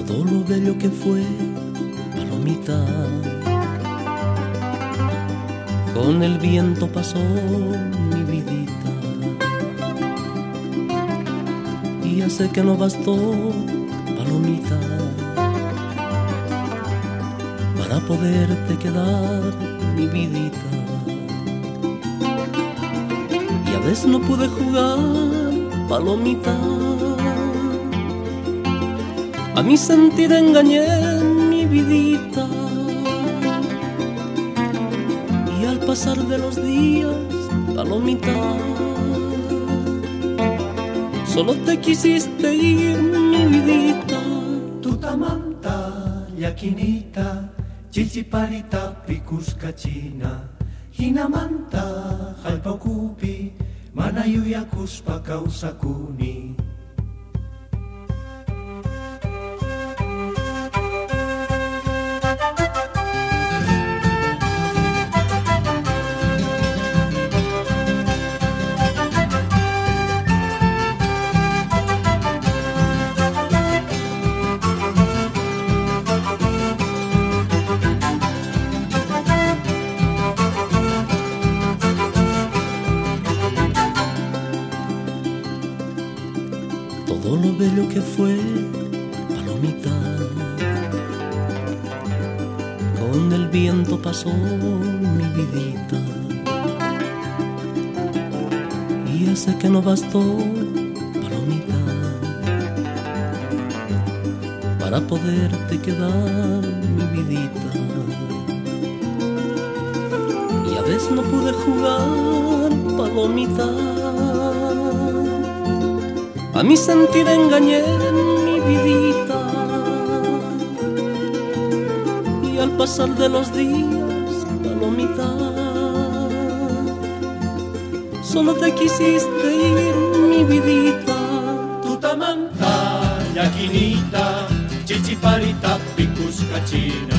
todo lo bello que fue palomita. Con el viento pasó mi vidita, y ya sé que no bastó, palomita, para poderte quedar, mi vidita. Y a veces no pude jugar, palomita, a mi sentir engañé, mi vidita. Y al pasar de los días, palomita, solo te quisiste ir, mi vidita. Tutamanta, yaquinita, chichiparita, picuscachina, hinamanta, jalpaucupi, manayuyakuspa causacuni. Todo lo bello que fue, palomita, con el viento pasó, mi vidita. Y ya sé que no bastó, palomita, para poderte quedar, mi vidita. Y a veces no pude jugar, palomita, a mi sentir engañé, mi vidita. Y al pasar de los días, palomita, solo te quisiste ir, mi vidita. Tutamanta, yaquinita, chichiparita, picuscachina,